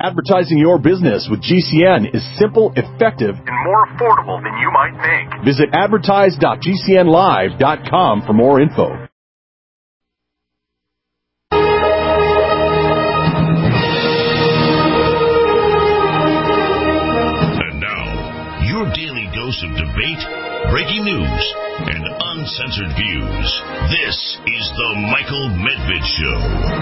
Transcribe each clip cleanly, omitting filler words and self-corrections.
Advertising your business with GCN is simple, effective, and more affordable than you might think. Visit advertise.gcnlive.com for more info. And now, your daily dose of debate, breaking news, and uncensored views. This is the Michael Medved Show.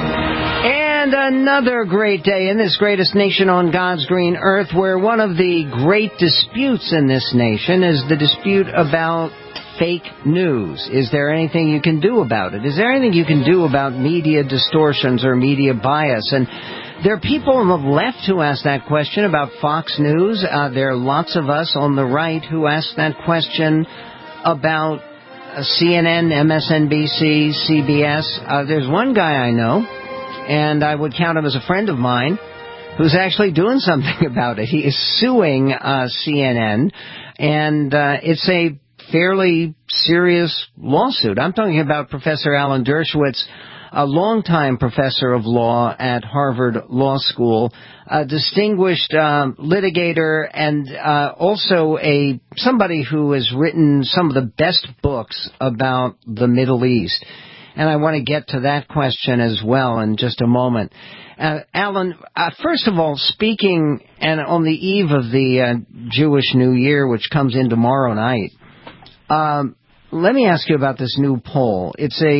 And another great day in this greatest nation on God's green earth, where one of the great disputes in this nation is the dispute about fake news. Is there anything you can do about it? Is there anything you can do about media distortions or media bias? And there are people on the left who ask that question about Fox News. There are lots of us on the right who ask that question about CNN, MSNBC, CBS. There's one guy I know, and I would count him as a friend of mine, who's actually doing something about it. He is suing CNN, and it's a fairly serious lawsuit. I'm talking about Professor Alan Dershowitz, a longtime professor of law at Harvard Law School, a distinguished litigator, and also somebody who has written some of the best books about the Middle East. And I want to get to that question as well in just a moment. Alan, first of all, speaking and on the eve of the Jewish New Year, which comes in tomorrow night, let me ask you about this new poll.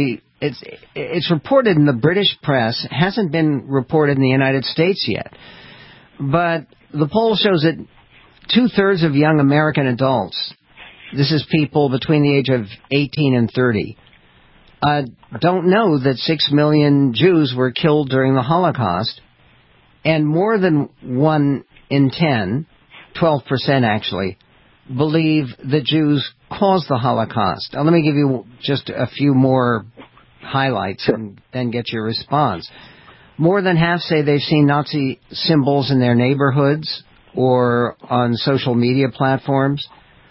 It's reported in the British press, hasn't been reported in the United States yet. But the poll shows that 2/3 of young American adults, this is people between the age of 18 and 30, don't know that 6 million Jews were killed during the Holocaust, and more than 1 in 10, 12% actually, believe the Jews caused the Holocaust. Now, let me give you just a few more highlights and then get your response. More than half say they've seen Nazi symbols in their neighborhoods or on social media platforms.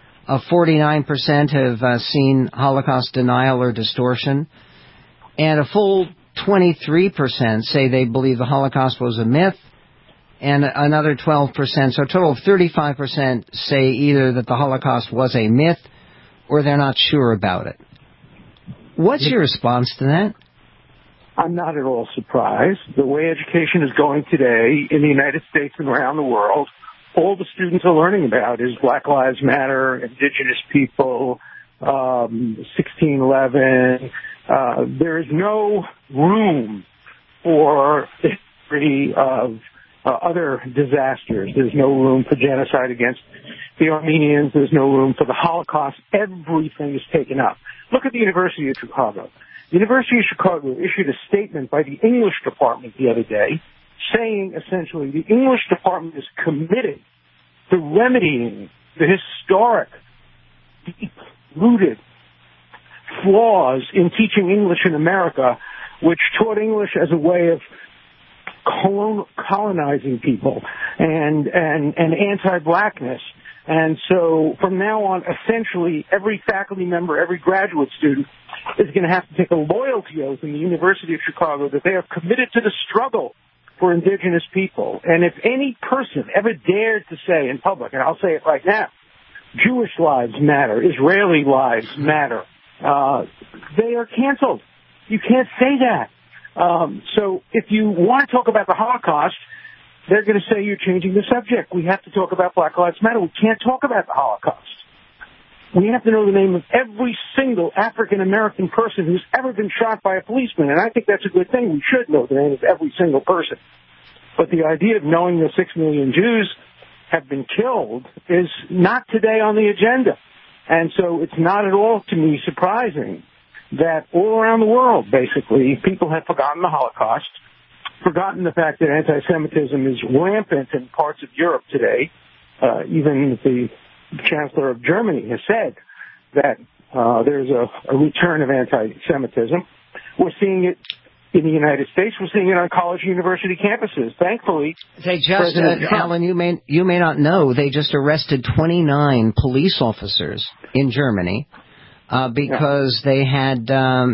49% have seen Holocaust denial or distortion. And a full 23% say they believe the Holocaust was a myth. And another 12%, so a total of 35% say either that the Holocaust was a myth or they're not sure about it. What's your response to that? I'm not at all surprised. The way education is going today in the United States and around the world, all the students are learning about is Black Lives Matter, Indigenous people, 1611. There is no room for the history of other disasters. There's no room for genocide against the Armenians. There's no room for the Holocaust. Everything is taken up. Look at the University of Chicago. The University of Chicago issued a statement by the English department the other day saying essentially the English department is committed to remedying the historic, deep-rooted flaws in teaching English in America, which taught English as a way of colonizing people and anti-blackness. And so from now on, essentially, every faculty member, every graduate student is going to have to take a loyalty oath in the University of Chicago that they are committed to the struggle for indigenous people. And if any person ever dared to say in public, and I'll say it right now, Jewish lives matter, Israeli lives matter, they are canceled. You can't say that. So if you want to talk about the Holocaust, they're going to say you're changing the subject. We have to talk about Black Lives Matter. We can't talk about the Holocaust. We have to know the name of every single African-American person who's ever been shot by a policeman, and I think that's a good thing. We should know the name of every single person. But the idea of knowing that 6 million Jews have been killed is not today on the agenda. And so it's not at all, to me, surprising that all around the world, basically, people have forgotten the Holocaust, forgotten the fact that anti-Semitism is rampant in parts of Europe today. Even the Chancellor of Germany has said that there's a return of anti-Semitism. We're seeing it in the United States. We're seeing it on college university campuses. Thankfully, they just, Alan, you may not know, they just arrested 29 police officers in Germany because they had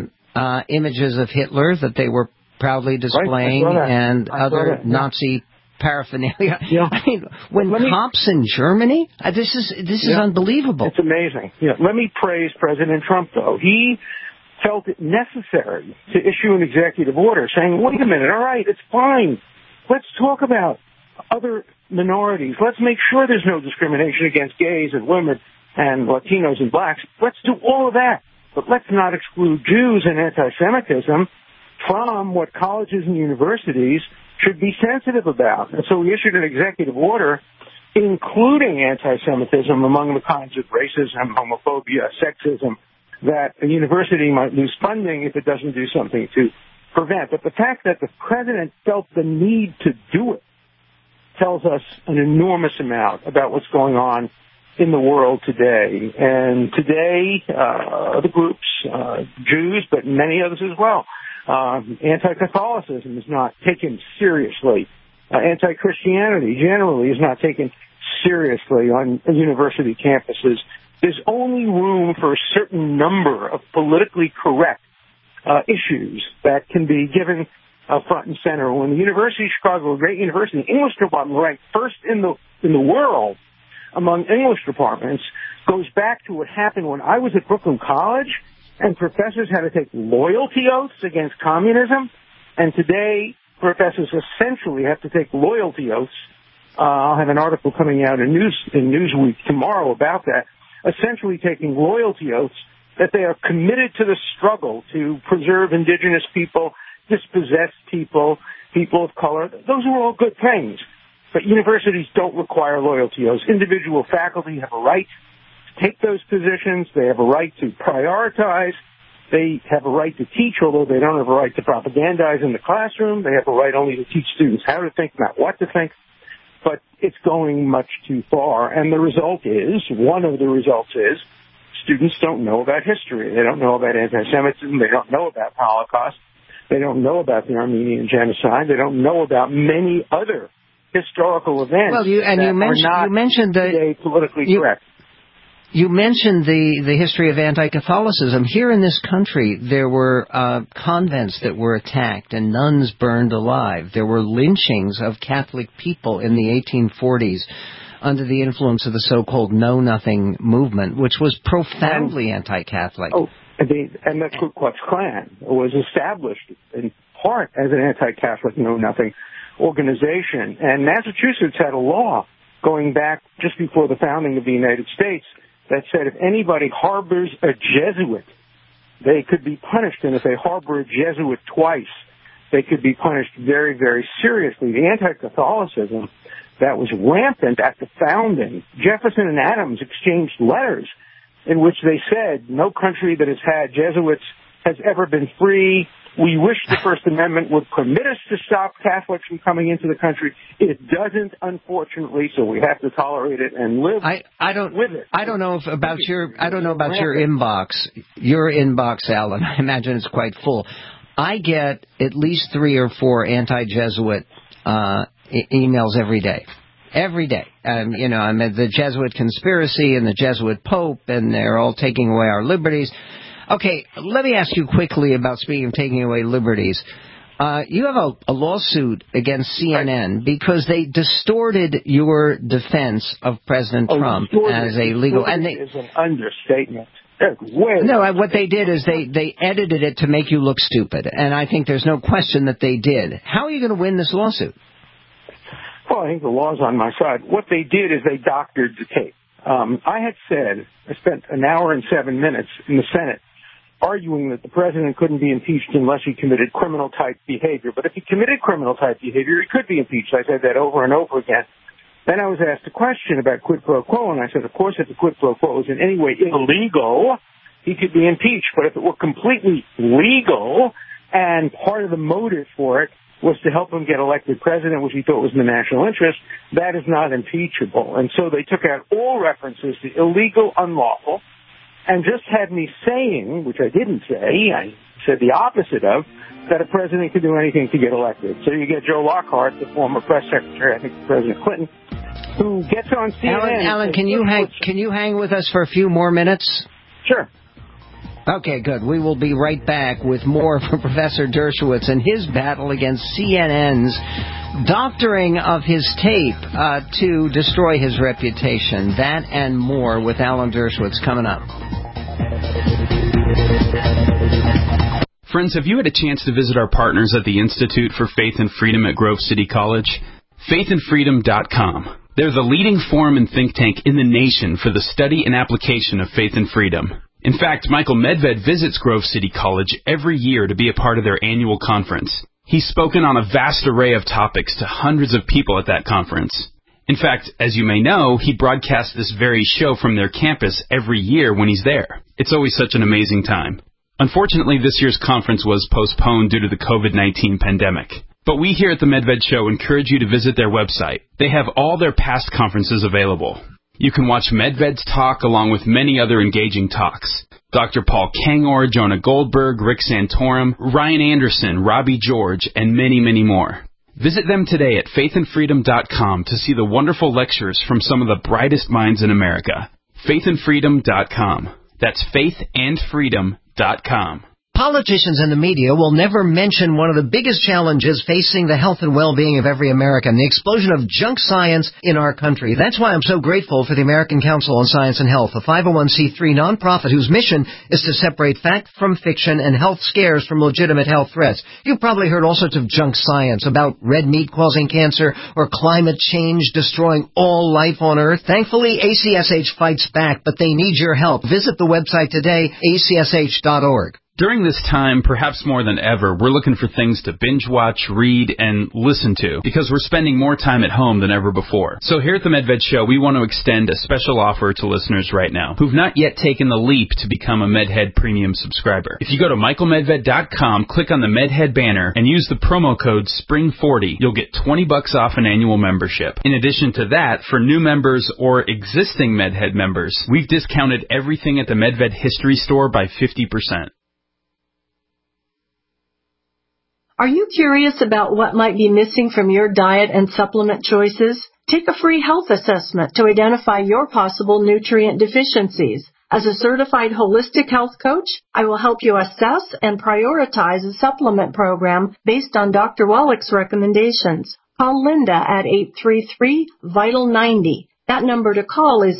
images of Hitler that they were proudly displaying and other Nazi paraphernalia. Yeah. I mean, when cops in Germany, this is unbelievable. It's amazing. Yeah. Let me praise President Trump, though. He felt it necessary to issue an executive order saying, wait a minute, all right, it's fine. Let's talk about other minorities. Let's make sure there's no discrimination against gays and women and Latinos and blacks. Let's do all of that. But let's not exclude Jews and anti-Semitism from what colleges and universities should be sensitive about. And so we issued an executive order including anti-Semitism among the kinds of racism, homophobia, sexism that a university might lose funding if it doesn't do something to prevent. But the fact that the president felt the need to do it tells us an enormous amount about what's going on in the world today. And today, the groups, Jews, but many others as well, anti-Catholicism is not taken seriously. Anti-Christianity generally is not taken seriously on university campuses. There's only room for a certain number of politically correct issues that can be given front and center. When the University of Chicago, a great university, English department ranked first in the world among English departments, goes back to what happened when I was at Brooklyn College and professors had to take loyalty oaths against communism. And today, professors essentially have to take loyalty oaths. I'll have an article coming out in Newsweek tomorrow about that, essentially taking loyalty oaths that they are committed to the struggle to preserve indigenous people, dispossessed people, people of color. Those are all good things. But universities don't require loyalty oaths. Individual faculty have a right to take those positions. They have a right to prioritize. They have a right to teach, although they don't have a right to propagandize in the classroom. They have a right only to teach students how to think, not what to think. But it's going much too far. And the result is, one of the results is, students don't know about history. They don't know about anti-Semitism. They don't know about Holocaust. They don't know about the Armenian genocide. They don't know about many other historical events. Well, you mentioned the politically correct. You mentioned the history of anti-Catholicism. Here in this country, there were convents that were attacked and nuns burned alive. There were lynchings of Catholic people in the 1840s under the influence of the so-called Know Nothing movement, which was profoundly anti-Catholic. Oh, and the Ku Klux Klan was established in part as an anti-Catholic Know Nothing organization. And Massachusetts had a law going back just before the founding of the United States that said if anybody harbors a Jesuit, they could be punished. And if they harbor a Jesuit twice, they could be punished very, very seriously. The anti-Catholicism that was rampant at the founding, Jefferson and Adams exchanged letters in which they said, no country that has had Jesuits has ever been free. We wish the First Amendment would permit us to stop Catholics from coming into the country. It doesn't, unfortunately, so we have to tolerate it and live with it. I don't know about your inbox. Your inbox, Alan. I imagine it's quite full. I get at least 3 or 4 anti-Jesuit emails every day. Every day. I'm at the Jesuit conspiracy and the Jesuit Pope, and they're all taking away our liberties. Okay, let me ask you quickly about, speaking of taking away liberties. You have a lawsuit against CNN because they distorted your defense of President Trump as a legal... And is an understatement. No, what they did is they edited it to make you look stupid, and I think there's no question that they did. How are you going to win this lawsuit? Well, I think the law's on my side. What they did is they doctored the tape. I had said, I spent an hour and 7 minutes in the Senate arguing that the president couldn't be impeached unless he committed criminal-type behavior. But if he committed criminal-type behavior, he could be impeached. I said that over and over again. Then I was asked a question about quid pro quo, and I said, of course, if the quid pro quo is in any way illegal, he could be impeached. But if it were completely legal and part of the motive for it was to help him get elected president, which he thought was in the national interest, that is not impeachable. And so they took out all references to illegal, unlawful, and just had me saying, which I didn't say, I said the opposite of, that a president could do anything to get elected. So you get Joe Lockhart, the former press secretary, I think President Clinton, who gets on CNN. Alan, can you hang with us for a few more minutes? Sure. Okay, good. We will be right back with more from Professor Dershowitz and his battle against CNN's doctoring of his tape to destroy his reputation. That and more with Alan Dershowitz coming up. Friends, have you had a chance to visit our partners at the Institute for Faith and Freedom at Grove City College? faithandfreedom.com. They're the leading forum and think tank in the nation for the study and application of faith and freedom. In fact, Michael Medved visits Grove City College every year to be a part of their annual conference. He's spoken on a vast array of topics to hundreds of people at that conference. In fact, as you may know, he broadcasts this very show from their campus every year when he's there. It's always such an amazing time. Unfortunately, this year's conference was postponed due to the COVID-19 pandemic. But we here at the Medved Show encourage you to visit their website. They have all their past conferences available. You can watch Medved's talk along with many other engaging talks. Dr. Paul Kangor, Jonah Goldberg, Rick Santorum, Ryan Anderson, Robbie George, and many, many more. Visit them today at faithandfreedom.com to see the wonderful lectures from some of the brightest minds in America. faithandfreedom.com. That's faithandfreedom.com. Politicians and the media will never mention one of the biggest challenges facing the health and well-being of every American, the explosion of junk science in our country. That's why I'm so grateful for the American Council on Science and Health, a 501c3 nonprofit whose mission is to separate fact from fiction and health scares from legitimate health threats. You've probably heard all sorts of junk science about red meat causing cancer or climate change destroying all life on Earth. Thankfully, ACSH fights back, but they need your help. Visit the website today, acsh.org. During this time, perhaps more than ever, we're looking for things to binge watch, read, and listen to because we're spending more time at home than ever before. So here at the Medved Show, we want to extend a special offer to listeners right now who've not yet taken the leap to become a Medhead Premium subscriber. If you go to michaelmedved.com, click on the Medhead banner, and use the promo code SPRING40, you'll get $20 off an annual membership. In addition to that, for new members or existing Medhead members, we've discounted everything at the Medved History Store by 50%. Are you curious about what might be missing from your diet and supplement choices? Take a free health assessment to identify your possible nutrient deficiencies. As a certified holistic health coach, I will help you assess and prioritize a supplement program based on Dr. Wallach's recommendations. Call Linda at 833-VITAL-90. That number to call is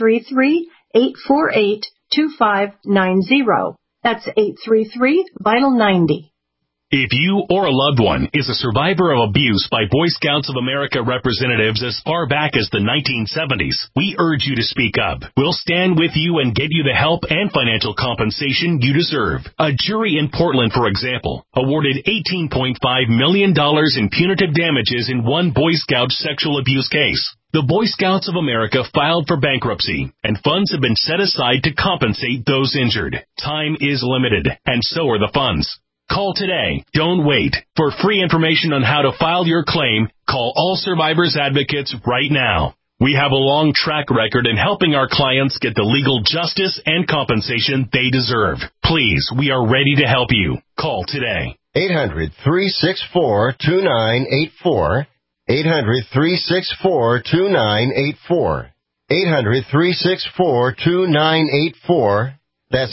833-848-2590. That's 833-VITAL-90. If you or a loved one is a survivor of abuse by Boy Scouts of America representatives as far back as the 1970s, we urge you to speak up. We'll stand with you and give you the help and financial compensation you deserve. A jury in Portland, for example, awarded $18.5 million in punitive damages in one Boy Scout sexual abuse case. The Boy Scouts of America filed for bankruptcy, and funds have been set aside to compensate those injured. Time is limited, and so are the funds. Call today. Don't wait. For free information on how to file your claim, call All Survivors Advocates right now. We have a long track record in helping our clients get the legal justice and compensation they deserve. Please, we are ready to help you. Call today. 800-364-2984. 800-364-2984. 800-364-2984. That's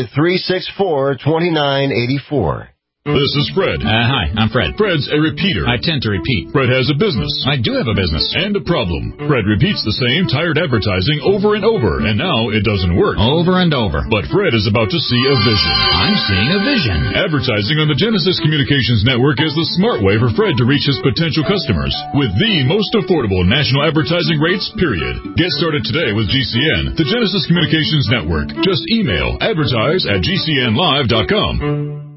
800-364-2984. This is Fred. Hi, I'm Fred. Fred's a repeater. I tend to repeat. Fred has a business. I do have a business. And a problem. Fred repeats the same tired advertising over and over, and now it doesn't work. Over and over. But Fred is about to see a vision. I'm seeing a vision. Advertising on the Genesis Communications Network is the smart way for Fred to reach his potential customers with the most affordable national advertising rates, period. Get started today with GCN, the Genesis Communications Network. Just email advertise@gcnlive.com.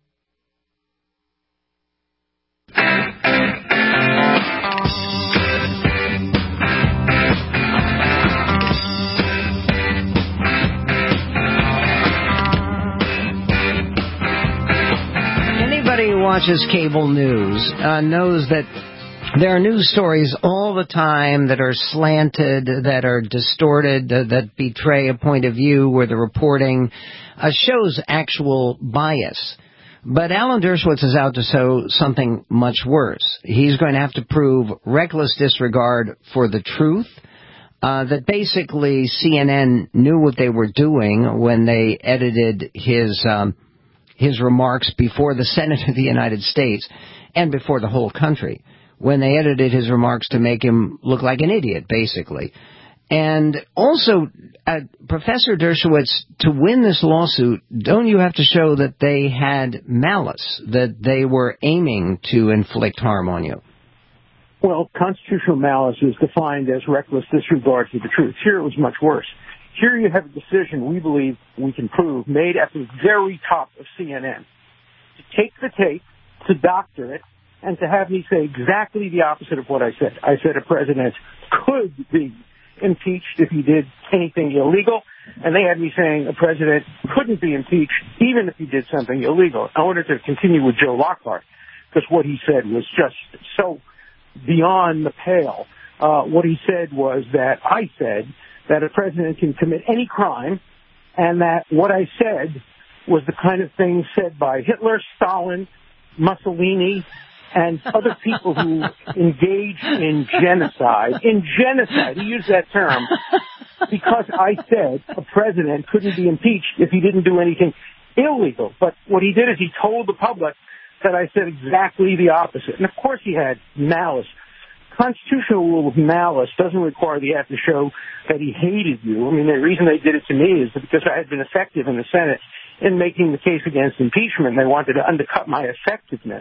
Anybody who watches cable news knows that there are news stories all the time that are slanted, that are distorted, that betray a point of view where the reporting shows actual bias. But Alan Dershowitz is out to show something much worse. He's going to have to prove reckless disregard for the truth, that basically CNN knew what they were doing when they edited his remarks before the Senate of the United States and before the whole country. when they edited his remarks to make him look like an idiot, basically. And also, Professor Dershowitz, to win this lawsuit, don't you have to show that they had malice, that they were aiming to inflict harm on you? Well, constitutional malice is defined as reckless disregard for the truth. Here it was much worse. Here you have a decision we believe we can prove made at the very top of CNN to take the tape, to doctor it, and to have me say exactly the opposite of what I said. I said a president could be impeached if he did anything illegal, and they had me saying a president couldn't be impeached even if he did something illegal. I wanted to continue with Joe Lockhart, because what he said was just so beyond the pale. What he said was that I said that a president can commit any crime, and that what I said was the kind of thing said by Hitler, Stalin, Mussolini, and other people who engaged in genocide. In genocide, he used that term because I said a president couldn't be impeached if he didn't do anything illegal. But what he did is he told the public that I said exactly the opposite. And of course he had malice. Constitutional rule of malice doesn't require the act to show that he hated you. I mean, the reason they did it to me is because I had been effective in the Senate in making the case against impeachment. They wanted to undercut my effectiveness.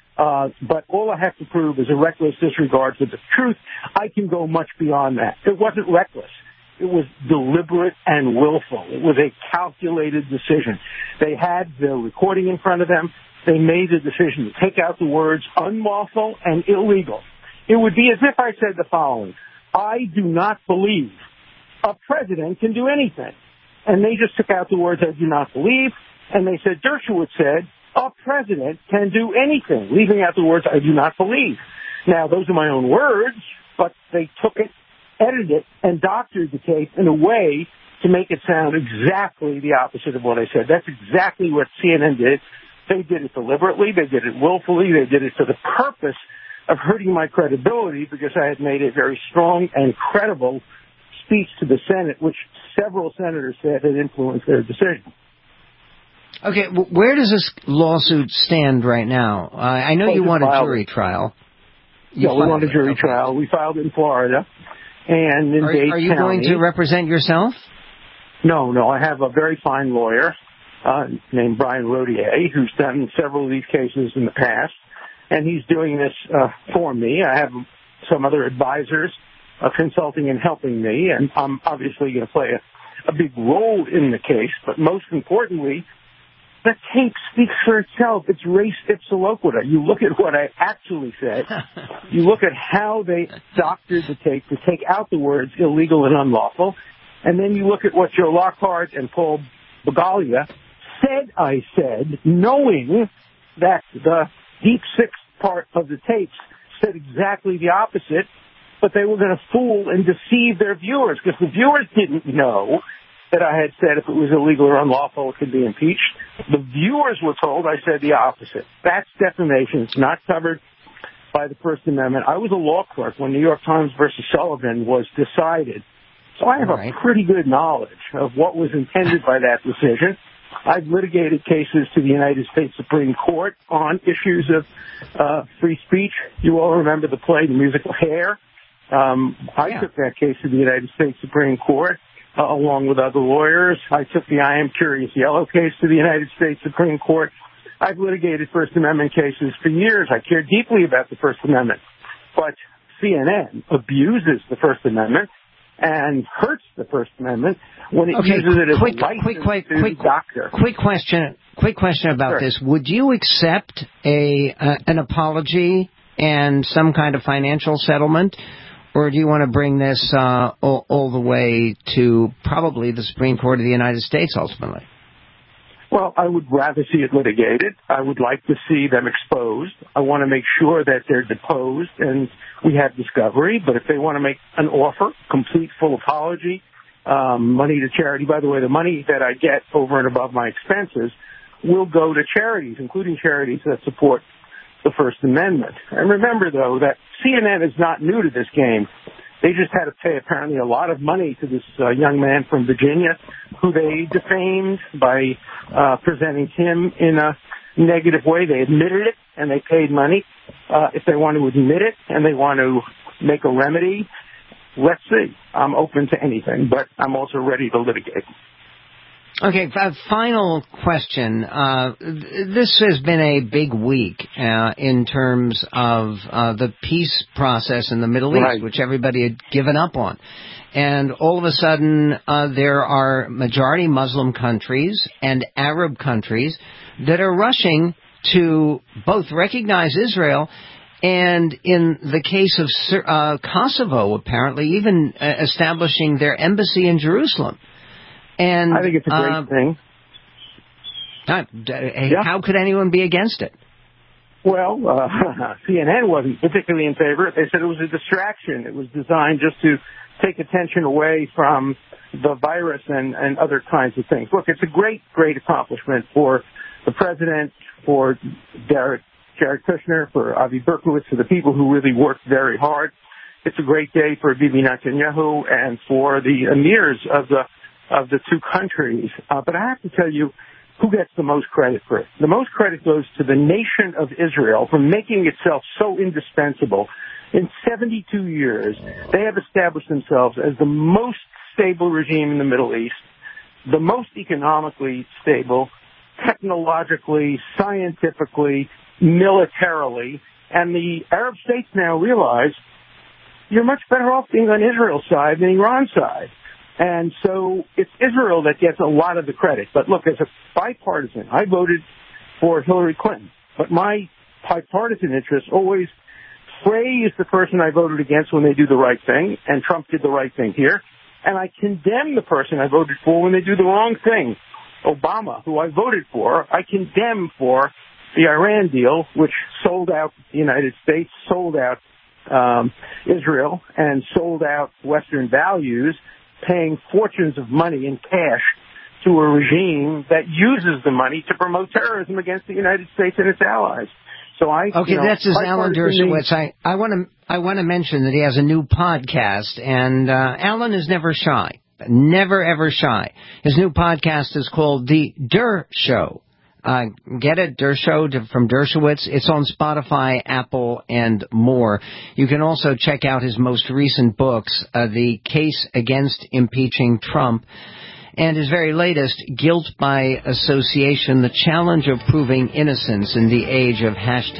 But all I have to prove is a reckless disregard for the truth. I can go much beyond that. It wasn't reckless. It was deliberate and willful. It was a calculated decision. They had the recording in front of them. They made the decision to take out the words unlawful and illegal. It would be as if I said the following: I do not believe a president can do anything. And they just took out the words I do not believe, and they said Dershowitz said a president can do anything, leaving out the words I do not believe. Now, those are my own words, but they took it, edited it, and doctored the tape in a way to make it sound exactly the opposite of what I said. That's exactly what CNN did. They did it deliberately. They did it willfully. They did it for the purpose of hurting my credibility because I had made a very strong and credible speech to the Senate, which several senators said had influenced their decision. Okay, where does this lawsuit stand right now? I know you want a jury trial. We want a jury trial. We filed in Florida and in Dade County. Are you going to represent yourself? No. I have a very fine lawyer named Brian Rodier, who's done several of these cases in the past, and he's doing this for me. I have some other advisors consulting and helping me, and I'm obviously going to play a big role in the case, but most importantly, the tape speaks for itself. It's res ipsa loquitur. You look at what I actually said. You look at how they doctored the tape to take out the words illegal and unlawful. And then you look at what Joe Lockhart and Paul Bagaglia said I said, knowing that the deep sixth part of the tapes said exactly the opposite, but they were going to fool and deceive their viewers because the viewers didn't know that I had said if it was illegal or unlawful, it could be impeached. The viewers were told I said the opposite. That's defamation. It's not covered by the First Amendment. I was a law clerk when New York Times versus Sullivan was decided. So I have a pretty good knowledge of what was intended by that decision. I've litigated cases to the United States Supreme Court on issues of free speech. You all remember the play, the musical Hair. I took that case to the United States Supreme Court. Along with other lawyers. I took the I Am Curious Yellow case to the United States Supreme Court. I've litigated First Amendment cases for years. I care deeply about the First Amendment. But CNN abuses the First Amendment and hurts the First Amendment when it uses it as a license to doctor. Quick question about this. Would you accept an apology and some kind of financial settlement? Or do you want to bring this all the way to probably the Supreme Court of the United States ultimately? Well, I would rather see it litigated. I would like to see them exposed. I want to make sure that they're deposed and we have discovery. But if they want to make an offer, complete full apology, money to charity. By the way, the money that I get over and above my expenses will go to charities, including charities that support the First Amendment. And remember, though, that CNN is not new to this game. They just had to pay apparently a lot of money to this young man from Virginia who they defamed by presenting him in a negative way. They admitted it and they paid money. If they want to admit it and they want to make a remedy, let's see. I'm open to anything, but I'm also ready to litigate. Okay, final question. This has been a big week in terms of the peace process in the Middle East, which everybody had given up on. And all of a sudden, there are majority Muslim countries and Arab countries that are rushing to both recognize Israel and, in the case of Kosovo, apparently, even establishing their embassy in Jerusalem. And I think it's a great thing. How could anyone be against it? Well, CNN wasn't particularly in favor. They said it was a distraction. It was designed just to take attention away from the virus and other kinds of things. Look, it's a great, great accomplishment for the president, for Jared Kushner, for Avi Berkowitz, for the people who really worked very hard. It's a great day for Bibi Netanyahu and for the emirs of the two countries. But I have to tell you who gets the most credit for it. The most credit goes to the nation of Israel for making itself so indispensable. In 72 years, they have established themselves as the most stable regime in the Middle East, the most economically stable, technologically, scientifically, militarily, and the Arab states now realize you're much better off being on Israel's side than Iran's side. And so it's Israel that gets a lot of the credit. But look, as a bipartisan, I voted for Hillary Clinton. But my bipartisan interests always praise the person I voted against when they do the right thing, and Trump did the right thing here. And I condemn the person I voted for when they do the wrong thing. Obama, who I voted for, I condemn for the Iran deal, which sold out the United States, sold out Israel, and sold out Western values, paying fortunes of money in cash to a regime that uses the money to promote terrorism against the United States and its allies. So that's Alan Dershowitz. I want to mention that he has a new podcast, and Alan is never shy, never ever shy. His new podcast is called The Der Show. Get it, Der Show from Dershowitz. It's on Spotify, Apple, and more. You can also check out his most recent books, The Case Against Impeaching Trump, and his very latest, Guilt by Association, The Challenge of Proving Innocence in the Age of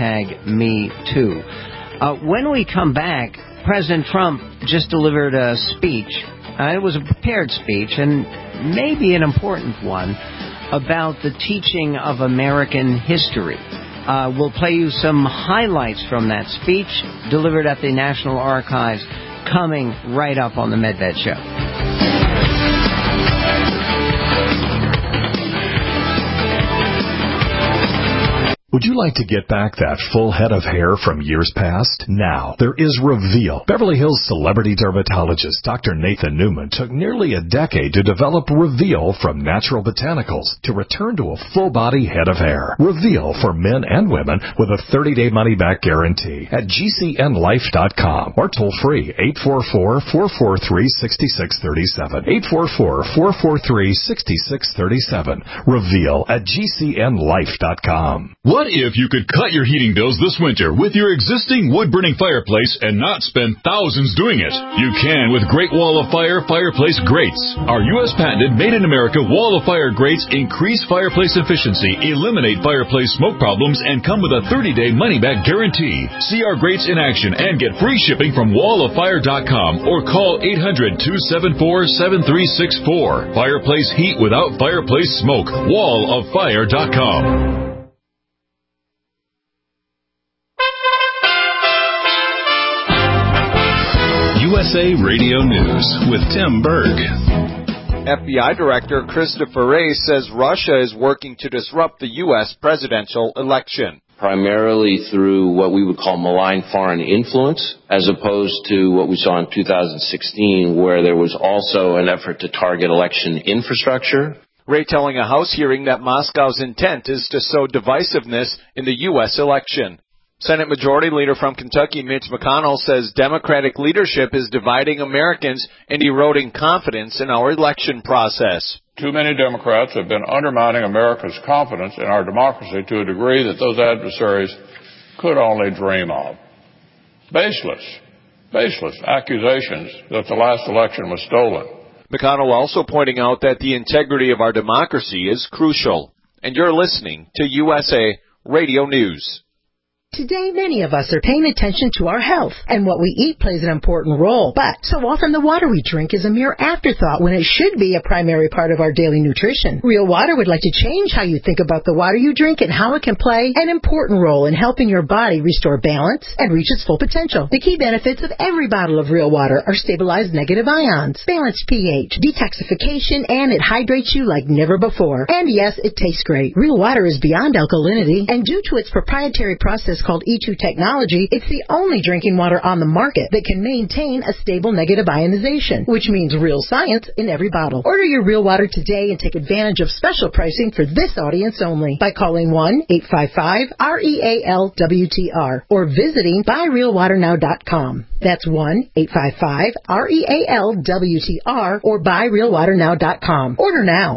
#MeToo. When we come back, President Trump just delivered a speech. It was a prepared speech, and maybe an important one, about the teaching of American history. We'll play you some highlights from that speech delivered at the National Archives, coming right up on the Medved Show. Would you like to get back that full head of hair from years past? Now, there is Reveal. Beverly Hills celebrity dermatologist Dr. Nathan Newman took nearly a decade to develop Reveal from natural botanicals to return to a full-body head of hair. Reveal for men and women with a 30-day money-back guarantee at GCNlife.com or toll-free 844-443-6637. 844-443-6637. Reveal at GCNlife.com. What if you could cut your heating bills this winter with your existing wood-burning fireplace and not spend thousands doing it? You can with Great Wall of Fire fireplace grates. Our U.S. patented made-in-America Wall of Fire grates increase fireplace efficiency, eliminate fireplace smoke problems, and come with a 30-day money-back guarantee. See our grates in action and get free shipping from walloffire.com or call 800-274-7364. Fireplace heat without fireplace smoke. walloffire.com. USA Radio News with Tim Berg. FBI Director Christopher Wray says Russia is working to disrupt the U.S. presidential election. Primarily through what we would call malign foreign influence, as opposed to what we saw in 2016, where there was also an effort to target election infrastructure. Wray telling a House hearing that Moscow's intent is to sow divisiveness in the U.S. election. Senate Majority Leader from Kentucky, Mitch McConnell, says Democratic leadership is dividing Americans and eroding confidence in our election process. Too many Democrats have been undermining America's confidence in our democracy to a degree that those adversaries could only dream of. Baseless accusations that the last election was stolen. McConnell also pointing out that the integrity of our democracy is crucial. And you're listening to USA Radio News. Today, many of us are paying attention to our health, and what we eat plays an important role. But so often the water we drink is a mere afterthought when it should be a primary part of our daily nutrition. Real Water would like to change how you think about the water you drink and how it can play an important role in helping your body restore balance and reach its full potential. The key benefits of every bottle of Real Water are stabilized negative ions, balanced pH, detoxification, and it hydrates you like never before. And yes, it tastes great. Real Water is beyond alkalinity, and due to its proprietary process called E2 technology, it's the only drinking water on the market that can maintain a stable negative ionization, which means real science in every bottle. Order your Real Water today and take advantage of special pricing for this audience only by calling 1-855-REAL-WTR or visiting buyrealwaternow.com. That's 1-855-REAL-WTR or buyrealwaternow.com. Order now.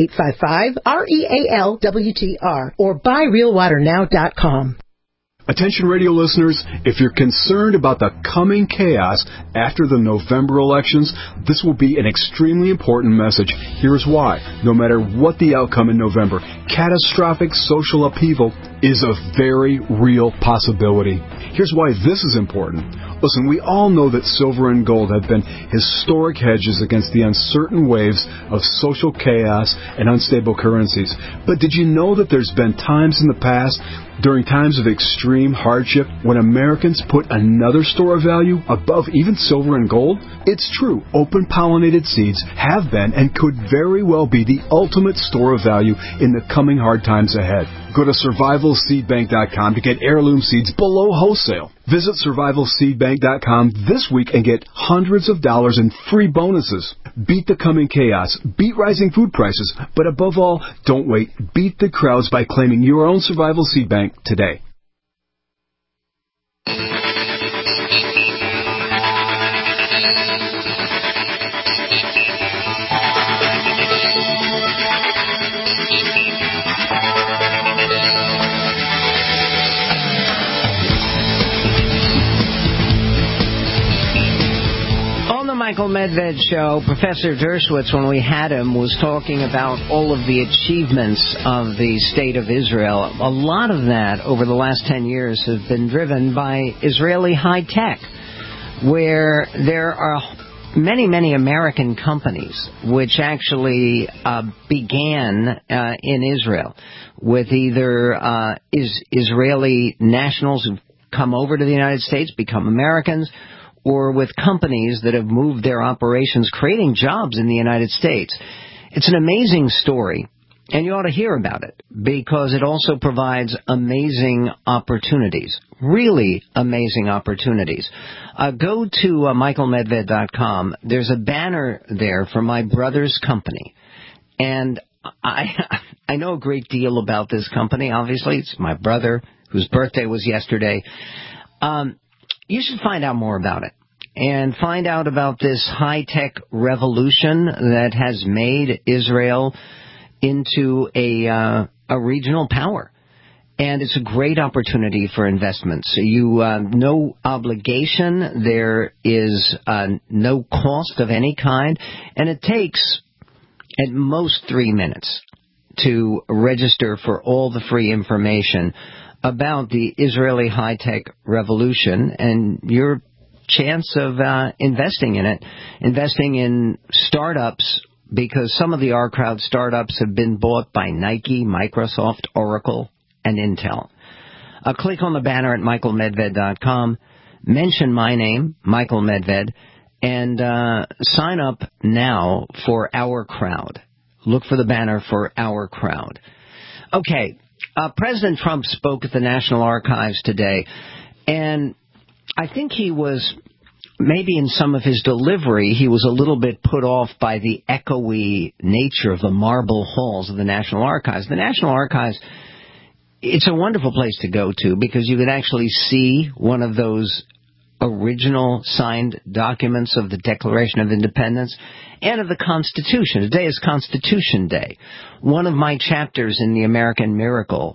1-855-REAL-WTR or buyrealwaternow.com. Attention radio listeners, if you're concerned about the coming chaos after the November elections, this will be an extremely important message. Here's why. No matter what the outcome in November, catastrophic social upheaval is a very real possibility. Here's why this is important. Listen, we all know that silver and gold have been historic hedges against the uncertain waves of social chaos and unstable currencies. But did you know that there's been times in the past, during times of extreme hardship, when Americans put another store of value above even silver and gold? It's true. Open-pollinated seeds have been and could very well be the ultimate store of value in the coming hard times ahead. Go to survivalseedbank.com to get heirloom seeds below wholesale. Visit survivalseedbank.com this week and get hundreds of dollars in free bonuses. Beat the coming chaos. Beat rising food prices. But above all, don't wait. Beat the crowds by claiming your own Survival Seed Bank today. Michael Medved Show, Professor Dershowitz, when we had him, was talking about all of the achievements of the State of Israel. A lot of that over the last 10 years has been driven by Israeli high tech, where there are many American companies which actually began in Israel with either Israeli nationals who've come over to the United States, become Americans, or with companies that have moved their operations, creating jobs in the United States. It's an amazing story, and you ought to hear about it, because it also provides amazing opportunities, really amazing opportunities. Go to michaelmedved.com. There's a banner there for my brother's company, and I know a great deal about this company. Obviously, it's my brother, whose birthday was yesterday. You should find out more about it and find out about this high-tech revolution that has made Israel into a regional power. And it's a great opportunity for investments. No obligation. There is no cost of any kind. And it takes at most 3 minutes to register for all the free information about the Israeli high-tech revolution and your chance of investing in it, investing in startups, because some of the R-Crowd startups have been bought by Nike, Microsoft, Oracle, and Intel. Click on the banner at michaelmedved.com, mention my name, Michael Medved, and sign up now for Our Crowd. Look for the banner for Our Crowd. Okay. President Trump spoke at the National Archives today, and I think he was, maybe in some of his delivery, he was a little bit put off by the echoey nature of the marble halls of the National Archives. The National Archives, it's a wonderful place to go to because you can actually see one of those original signed documents of the Declaration of Independence and of the Constitution. Today is Constitution Day. One of my chapters in The American Miracle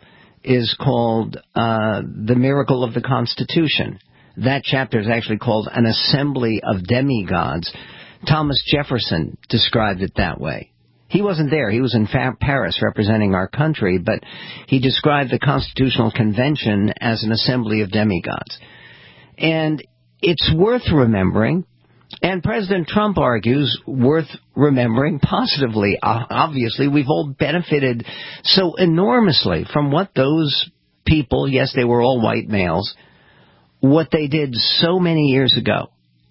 is called The Miracle of the Constitution. That chapter is actually called An Assembly of Demigods. Thomas Jefferson described it that way. He wasn't there. He was in Paris representing our country, but he described the Constitutional Convention as an assembly of demigods. And it's worth remembering, and President Trump argues worth remembering positively. Obviously, we've all benefited so enormously from what those people, yes, they were all white males, what they did so many years ago.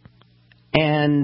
And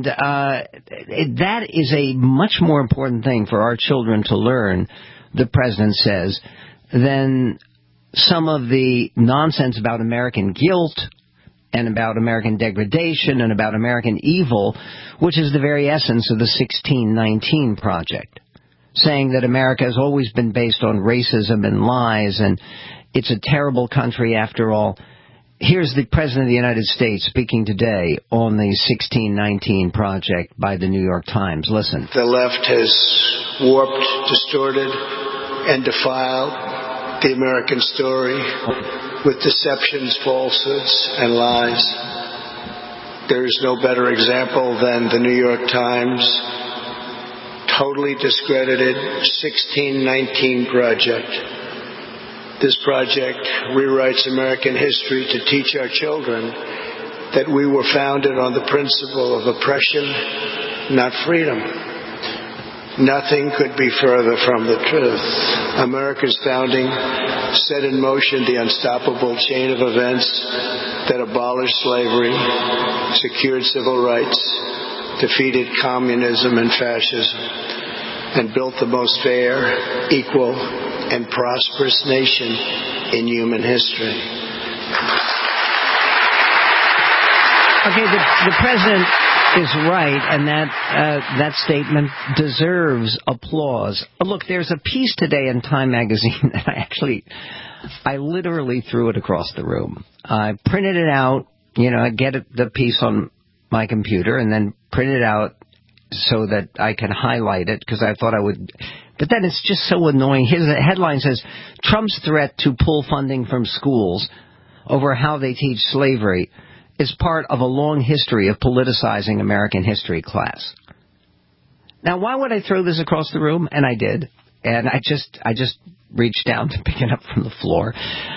that is a much more important thing for our children to learn, the president says, than some of the nonsense about American guilt and about American degradation and about American evil, which is the very essence of the 1619 Project, saying that America has always been based on racism and lies, and it's a terrible country after all. Here's the President of the United States speaking today on the 1619 Project by the New York Times. Listen. The left has warped, distorted, and defiled the American story with deceptions, falsehoods, and lies. There is no better example than the New York Times totally discredited 1619 Project. This project rewrites American history to teach our children that we were founded on the principle of oppression, not freedom. Nothing could be further from the truth. America's founding set in motion the unstoppable chain of events that abolished slavery, secured civil rights, defeated communism and fascism, and built the most fair, equal, and prosperous nation in human history. Okay, the president is right, and that statement deserves applause. Look, there's a piece today in Time magazine that I literally threw it across the room. I printed it out, I get the piece on my computer and then print it out so that I can highlight it, because I thought I would. But then it's just so annoying. His headline says, Trump's threat to pull funding from schools over how they teach slavery is part of a long history of politicizing American history class. Now, why would I throw this across the room? And I did. And I just reached down to pick it up from the floor.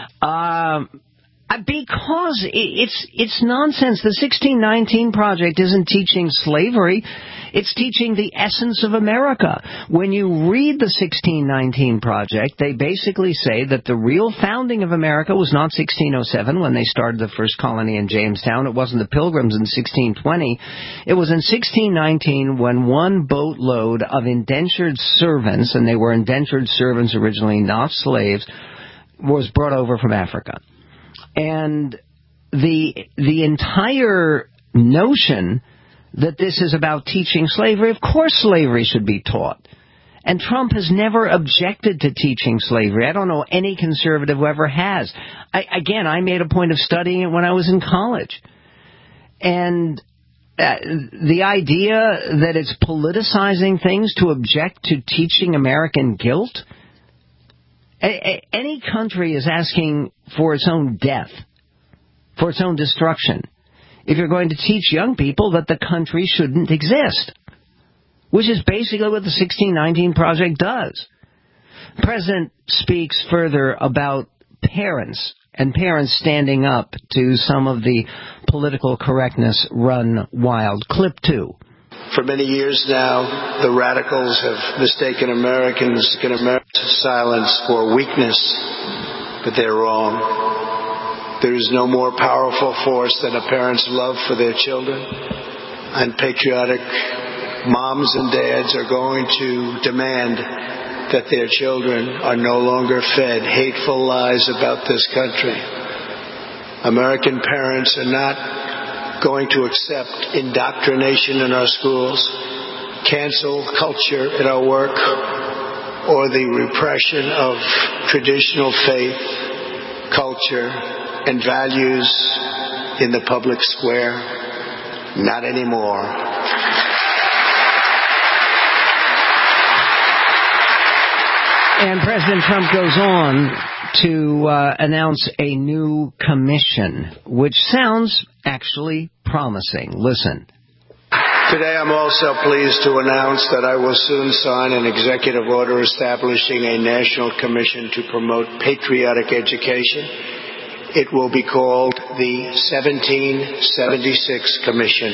Because it's nonsense. The 1619 Project isn't teaching slavery. It's teaching the essence of America. When you read the 1619 Project, they basically say that the real founding of America was not 1607 when they started the first colony in Jamestown. It wasn't the Pilgrims in 1620. It was in 1619 when one boatload of indentured servants, and they were indentured servants originally, not slaves, was brought over from Africa. And the entire notion that this is about teaching slavery, of course slavery should be taught. And Trump has never objected to teaching slavery. I don't know any conservative who ever has. I made a point of studying it when I was in college. And the idea that it's politicizing things to object to teaching American guilt, any country is asking for its own death, for its own destruction, if you're going to teach young people that the country shouldn't exist, which is basically what the 1619 Project does. The president speaks further about parents, and parents standing up to some of the political correctness run wild. Clip 2. For many years now, the radicals have mistaken Americans' silence for weakness, but they're wrong. There is no more powerful force than a parent's love for their children, and patriotic moms and dads are going to demand that their children are no longer fed hateful lies about this country. American parents are not going to accept indoctrination in our schools, cancel culture in our work, or the repression of traditional faith, culture, and values in the public square. Not anymore. And President Trump goes on to announce a new commission, which sounds actually promising. Listen. Today I'm also pleased to announce that I will soon sign an executive order establishing a national commission to promote patriotic education. It will be called the 1776 Commission.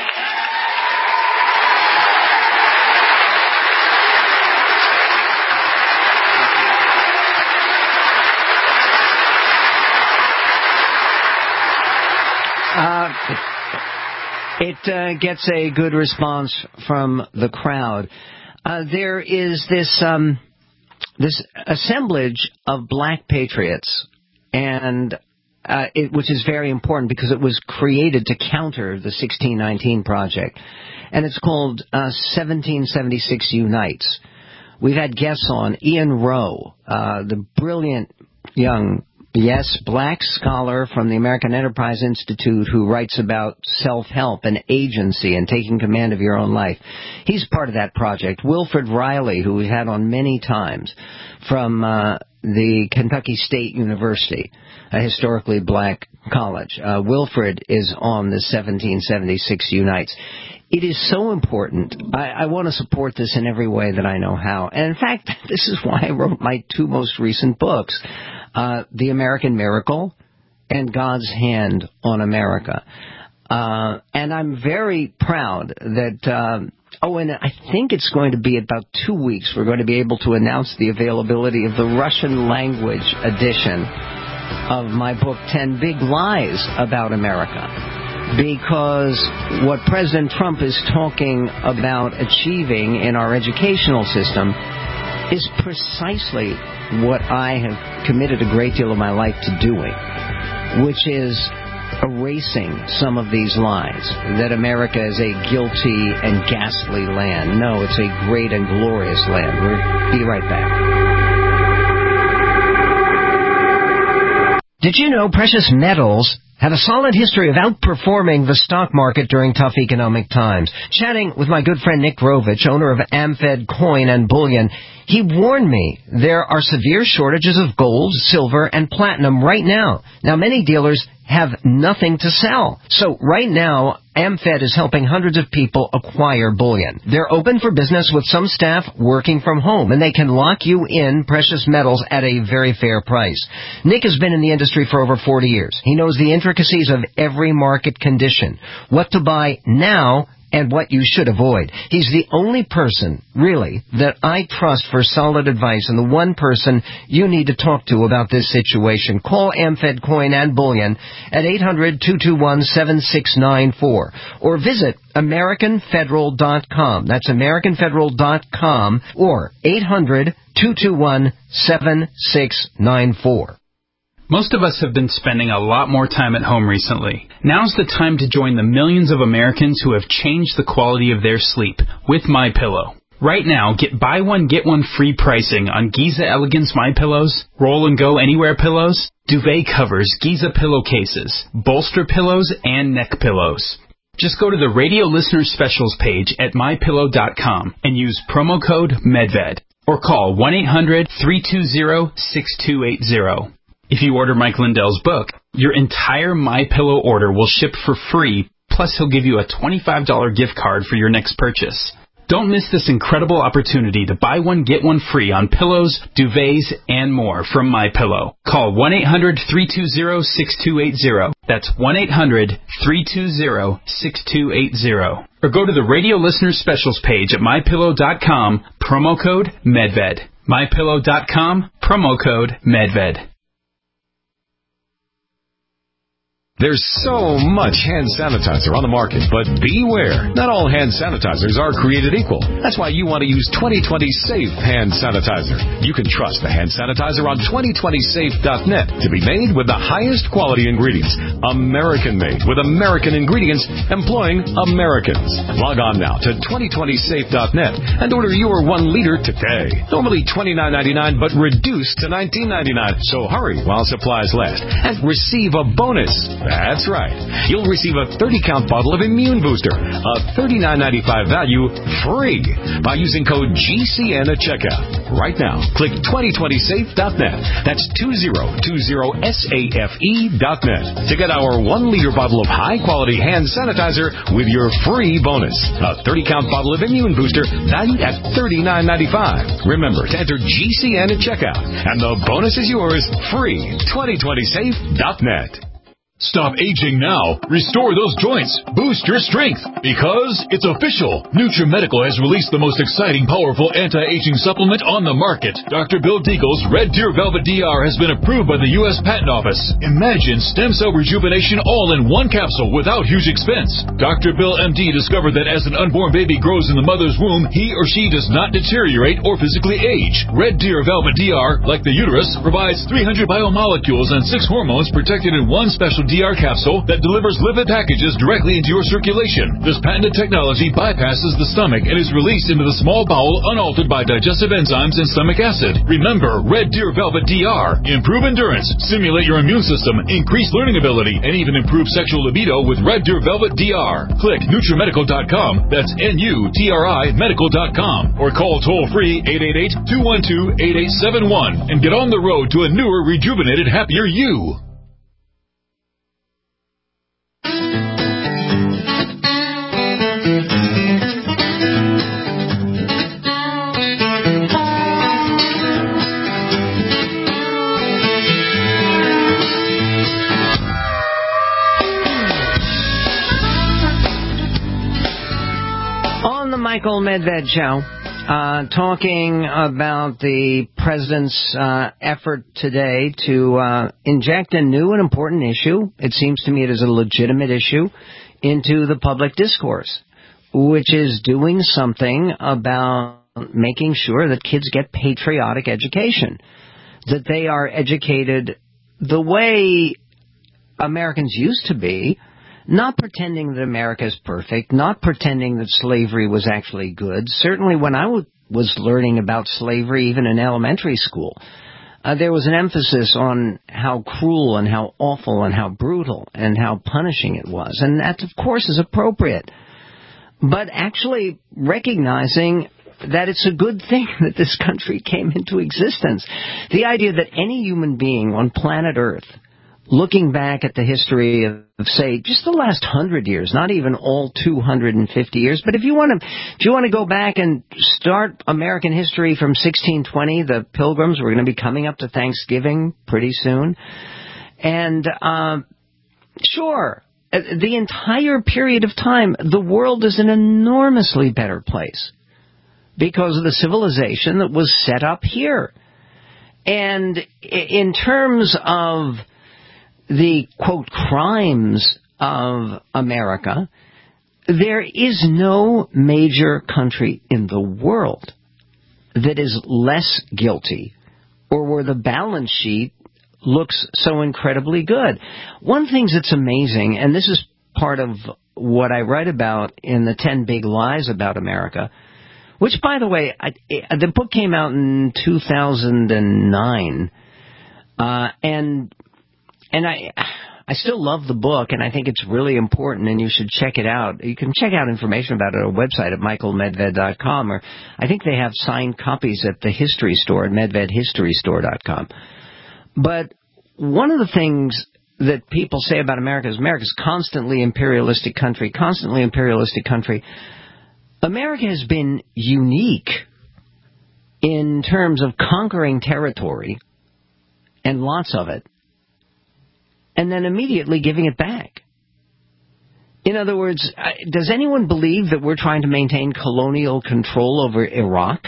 It gets a good response from the crowd. There is this assemblage of black patriots, and which is very important because it was created to counter the 1619 Project, and it's called 1776 Unites. We've had guests on, Ian Rowe, the brilliant young black scholar from the American Enterprise Institute who writes about self-help and agency and taking command of your own life. He's part of that project. Wilfred Riley, who we've had on many times, from the Kentucky State University, a historically black college. Wilfred is on the 1776 Unites. It is so important. I want to support this in every way that I know how. And in fact, this is why I wrote my two most recent books, The American Miracle and God's Hand on America. And I'm very proud that, and I think it's going to be about 2 weeks, we're going to be able to announce the availability of the Russian language edition of my book, 10 Big Lies About America. Because what President Trump is talking about achieving in our educational system is precisely what I have committed a great deal of my life to doing, which is erasing some of these lies, that America is a guilty and ghastly land. No, it's a great and glorious land. We'll be right back. Did you know precious metals have a solid history of outperforming the stock market during tough economic times? Chatting with my good friend Nick Grovich, owner of AmFed Coin and Bullion, he warned me there are severe shortages of gold, silver, and platinum right now. Now, many dealers have nothing to sell. So right now, AmFed is helping hundreds of people acquire bullion. They're open for business with some staff working from home, and they can lock you in precious metals at a very fair price. Nick has been in the industry for over 40 years. He knows the intricacies of every market condition, what to buy now, and what you should avoid. He's the only person, really, that I trust for solid advice, and the one person you need to talk to about this situation. Call AmFed Coin and Bullion at 800-221-7694 or visit AmericanFederal.com. That's AmericanFederal.com or 800-221-7694. Most of us have been spending a lot more time at home recently. Now's the time to join the millions of Americans who have changed the quality of their sleep with MyPillow. Right now, get buy one, get one free pricing on Giza Elegance MyPillows, Roll and Go Anywhere pillows, duvet covers, Giza pillowcases, bolster pillows, and neck pillows. Just go to the radio listener specials page at MyPillow.com and use promo code MEDVED or call 1-800-320-6280. If you order Mike Lindell's book, your entire MyPillow order will ship for free, plus he'll give you a $25 gift card for your next purchase. Don't miss this incredible opportunity to buy one, get one free on pillows, duvets, and more from MyPillow. Call 1-800-320-6280. That's 1-800-320-6280. Or go to the Radio Listener Specials page at MyPillow.com, promo code MEDVED. MyPillow.com, promo code MEDVED. There's so much hand sanitizer on the market, but beware. Not all hand sanitizers are created equal. That's why you want to use 2020 Safe Hand Sanitizer. You can trust the hand sanitizer on 2020safe.net to be made with the highest quality ingredients. American made with American ingredients employing Americans. Log on now to 2020safe.net and order your 1 liter today. Normally $29.99, but reduced to $19.99. So hurry while supplies last and receive a bonus. That's right. You'll receive a 30-count bottle of Immune Booster, a $39.95 value, free by using code GCN at checkout. Right now, click 2020safe.net. That's 2020safe.net to get our 1-liter bottle of high-quality hand sanitizer with your free bonus. A 30-count bottle of Immune Booster valued at $39.95. Remember to enter GCN at checkout, and the bonus is yours free. 2020safe.net. Stop aging now. Restore those joints. Boost your strength. Because it's official. NutriMedical has released the most exciting, powerful anti-aging supplement on the market. Dr. Bill Deagle's Red Deer Velvet DR has been approved by the U.S. Patent Office. Imagine stem cell rejuvenation all in one capsule without huge expense. Dr. Bill MD discovered that as an unborn baby grows in the mother's womb, he or she does not deteriorate or physically age. Red Deer Velvet DR, like the uterus, provides 300 biomolecules and 6 hormones protected in one special DR capsule that delivers lipid packages directly into your circulation. This patented technology bypasses the stomach and is released into the small bowel unaltered by digestive enzymes and stomach acid. Remember, Red Deer Velvet DR. Improve endurance, stimulate your immune system, increase learning ability, and even improve sexual libido with Red Deer Velvet DR. Click NutriMedical.com, that's NUTRI Medical.com, or call toll-free 888-212-8871 and get on the road to a newer, rejuvenated, happier you. Michael Medved Show, talking about the president's effort today to inject a new and important issue. It seems to me it is a legitimate issue into the public discourse, which is doing something about making sure that kids get patriotic education, that they are educated the way Americans used to be, not pretending that America is perfect, not pretending that slavery was actually good. Certainly when I was learning about slavery, even in elementary school, there was an emphasis on how cruel and how awful and how brutal and how punishing it was. And that, of course, is appropriate. But actually recognizing that it's a good thing that this country came into existence. The idea that any human being on planet Earth, looking back at the history of, say, just the last 100 years, not even all 250 years, but if you want to go back and start American history from 1620, the Pilgrims, we're going to be coming up to Thanksgiving pretty soon, and sure, the entire period of time, the world is an enormously better place because of the civilization that was set up here. And in terms of the, quote, crimes of America, there is no major country in the world that is less guilty or where the balance sheet looks so incredibly good. One thing that's amazing, and this is part of what I write about in the 10 Big Lies About America, which, by the way, the book came out in 2009, and I still love the book, and I think it's really important, and you should check it out. You can check out information about it on our website at michaelmedved.com, or I think they have signed copies at the History Store at medvedhistorystore.com. But one of the things that people say about America is America's constantly imperialistic country. America has been unique in terms of conquering territory, and lots of it, and then immediately giving it back. In other words, does anyone believe that we're trying to maintain colonial control over Iraq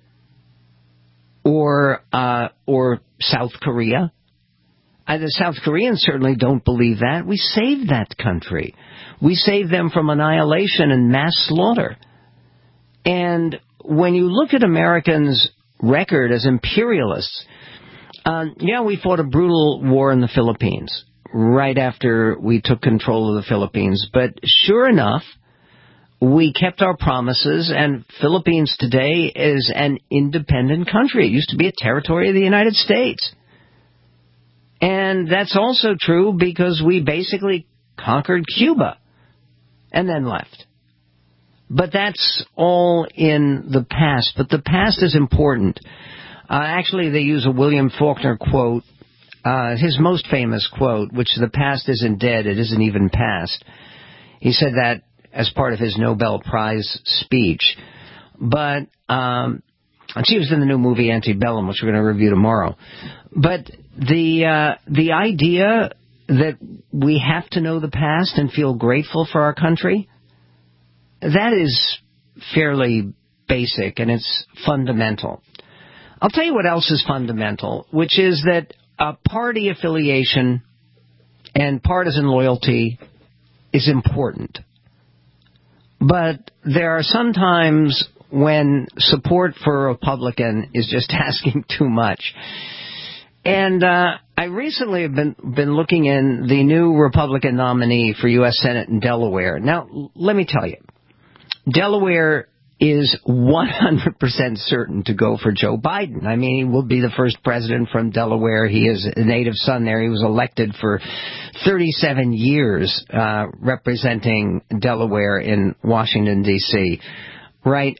or South Korea? The South Koreans certainly don't believe that. We saved that country. We saved them from annihilation and mass slaughter. And when you look at Americans' record as imperialists, we fought a brutal war in the Philippines right after we took control of the Philippines. But sure enough, we kept our promises, and Philippines today is an independent country. It used to be a territory of the United States. And that's also true because we basically conquered Cuba and then left. But that's all in the past. But the past is important. Actually, they use a William Faulkner quote, his most famous quote, which the past isn't dead, it isn't even past. He said that as part of his Nobel Prize speech. But she was in the new movie Antebellum, which we're going to review tomorrow. But the idea that we have to know the past and feel grateful for our country, that is fairly basic and it's fundamental. I'll tell you what else is fundamental, which is that party affiliation and partisan loyalty is important. But there are some times when support for a Republican is just asking too much. And I recently have been looking in the new Republican nominee for U.S. Senate in Delaware. Now, let me tell you, Delaware is 100% certain to go for Joe Biden. I mean, he will be the first president from Delaware. He is a native son there. He was elected for 37 years representing Delaware in Washington, D.C. Right?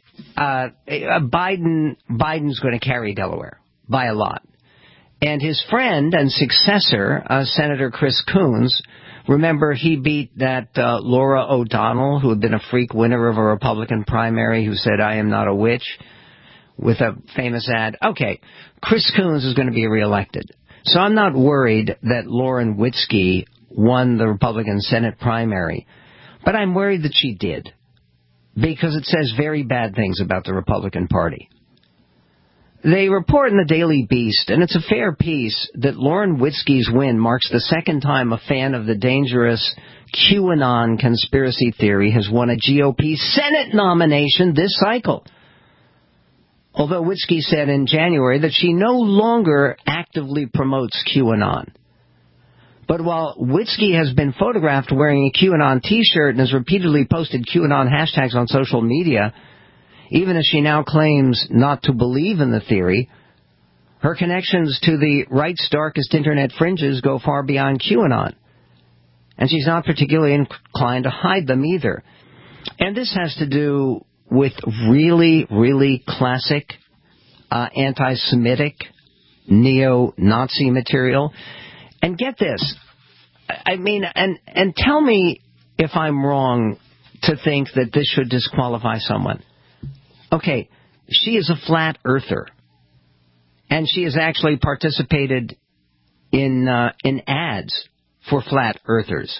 Biden's going to carry Delaware by a lot. And his friend and successor, Senator Chris Coons, remember he beat that Laura O'Donnell, who had been a freak winner of a Republican primary, who said, "I am not a witch," with a famous ad. Okay, Chris Coons is going to be reelected. So I'm not worried that Lauren Witzke won the Republican Senate primary. But I'm worried that she did, because it says very bad things about the Republican Party. They report in the Daily Beast, and it's a fair piece, that Lauren Witzke's win marks the second time a fan of the dangerous QAnon conspiracy theory has won a GOP Senate nomination this cycle. Although Witzke said in January that she no longer actively promotes QAnon. But while Witzke has been photographed wearing a QAnon T-shirt and has repeatedly posted QAnon hashtags on social media, even as she now claims not to believe in the theory, her connections to the right's darkest internet fringes go far beyond QAnon. And she's not particularly inclined to hide them either. And this has to do with really, really classic anti-Semitic, neo-Nazi material. And get this, I mean, and tell me if I'm wrong to think that this should disqualify someone. Okay, she is a flat earther, and she has actually participated in ads for flat earthers.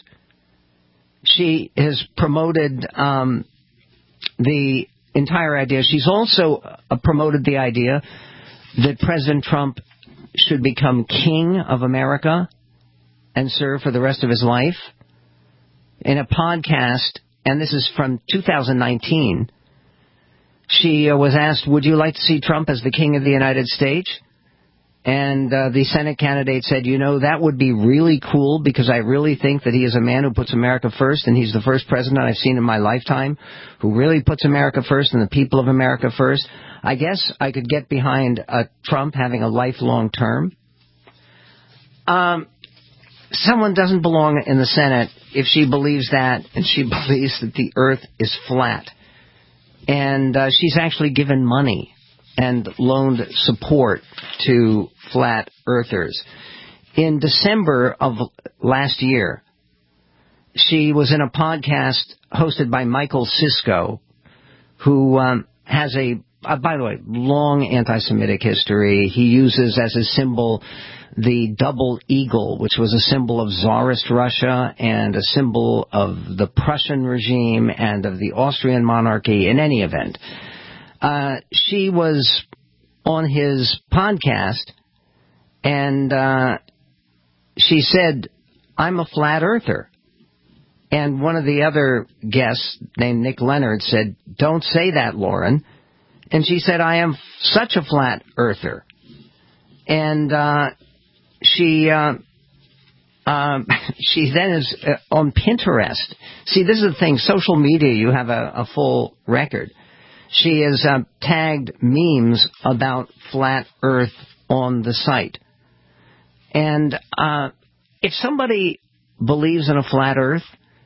She has promoted the entire idea. She's also promoted the idea that President Trump should become king of America and serve for the rest of his life. In a podcast, and this is from 2019, she was asked, would you like to see Trump as the king of the United States? And the Senate candidate said, you know, that would be really cool because I really think that he is a man who puts America first, and he's the first president I've seen in my lifetime who really puts America first and the people of America first. I guess I could get behind Trump having a lifelong term. Someone doesn't belong in the Senate if she believes that, and she believes that the earth is flat. And she's actually given money and loaned support to flat earthers. In December of last year, she was in a podcast hosted by Michael Sisko, who has by the way, long anti-Semitic history. He uses as a symbol the double eagle, which was a symbol of Tsarist Russia and a symbol of the Prussian regime and of the Austrian monarchy. In any event, she was on his podcast, and she said, I'm a flat earther. And one of the other guests, named Nick Leonard, said, don't say that, Lauren. And she said, I am such a flat earther. And she then is on Pinterest. See, this is the thing. Social media, you have a full record. She has tagged memes about flat earth on the site. And if somebody believes in a flat earth,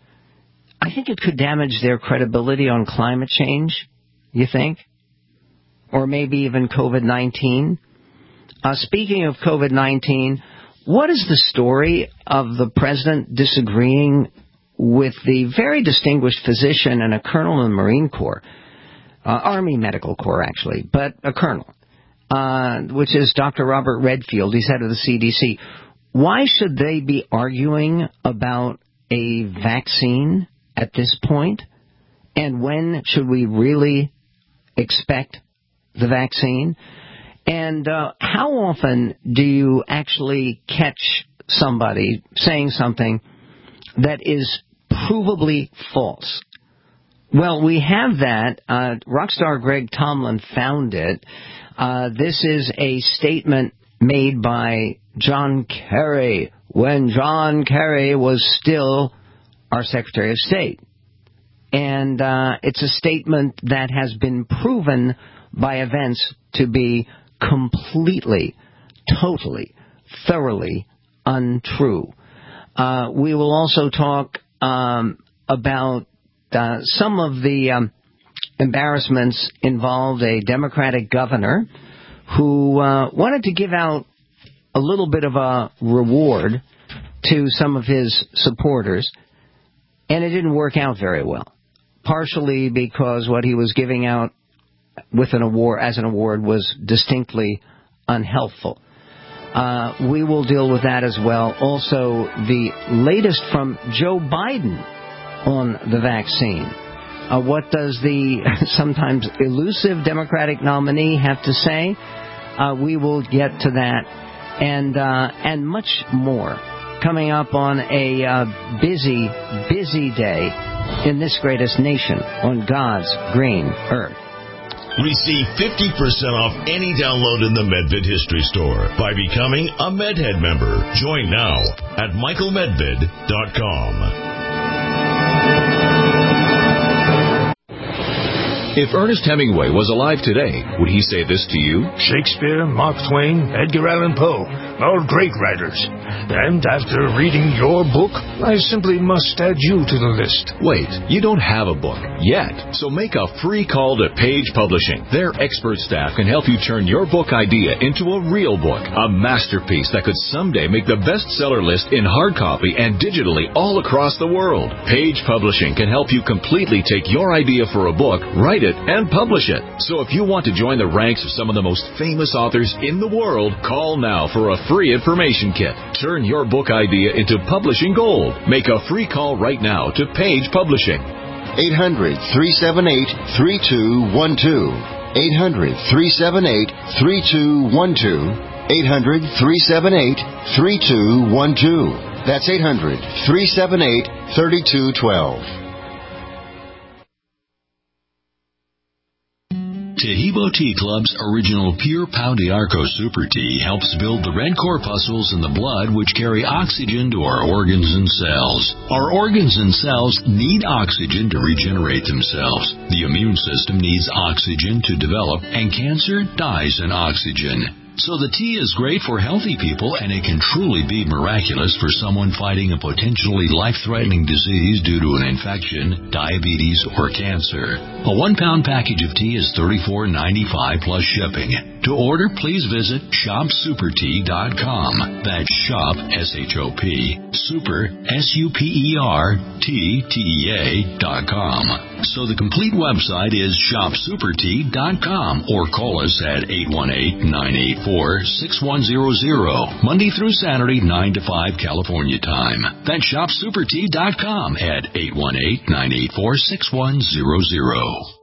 I think it could damage their credibility on climate change, you think? Or maybe even COVID-19. Speaking of COVID-19, what is the story of the president disagreeing with the very distinguished physician and a colonel in the Marine Corps, Army Medical Corps actually, but a colonel, which is Dr. Robert Redfield. He's head of the CDC. Why should they be arguing about a vaccine at this point? And when should we really expect the vaccine? And how often do you actually catch somebody saying something that is provably false? Well, we have that. Rockstar Greg Tomlin found it. This is a statement made by John Kerry when John Kerry was still our Secretary of State. And it's a statement that has been proven by events to be completely, totally, thoroughly untrue. We will also talk about some of the embarrassments involved a Democratic governor who wanted to give out a little bit of a reward to some of his supporters, and it didn't work out very well, partially because what he was giving out with an award, as an award, was distinctly unhelpful. We will deal with that as well. Also, the latest from Joe Biden on the vaccine. What does the sometimes elusive Democratic nominee have to say? We will get to that and much more coming up on a busy, busy day in this greatest nation on God's green earth. Receive 50% off any download in the Medvid History Store by becoming a MedHead member. Join now at michaelmedvid.com. If Ernest Hemingway was alive today, would he say this to you? Shakespeare, Mark Twain, Edgar Allan Poe, all great writers. And after reading your book, I simply must add you to the list. Wait, you don't have a book yet, so make a free call to Page Publishing. Their expert staff can help you turn your book idea into a real book, a masterpiece that could someday make the bestseller list in hard copy and digitally all across the world. Page Publishing can help you completely take your idea for a book, write it, and publish it. So if you want to join the ranks of some of the most famous authors in the world, call now for a free information kit. Turn your book idea into publishing gold. Make a free call right now to Page Publishing. 800-378-3212. 800-378-3212. 800-378-3212. That's 800-378-3212. Tahibo Tea Club's original Pure Pau d'Arco Super Tea helps build the red corpuscles in the blood which carry oxygen to our organs and cells. Our organs and cells need oxygen to regenerate themselves. The immune system needs oxygen to develop, and cancer dies in oxygen. So the tea is great for healthy people, and it can truly be miraculous for someone fighting a potentially life-threatening disease due to an infection, diabetes, or cancer. A 1-pound package of tea is $34.95 plus shipping. To order, please visit shopsupertea.com. That's shop, S-H-O-P, super, S-U-P-E-R-T-T-E-A.com. So the complete website is shopsupertea.com, or call us at 818-984-6100, Monday through Saturday, 9 to 5 California time. That's shopsupertea.com at 818-984-6100.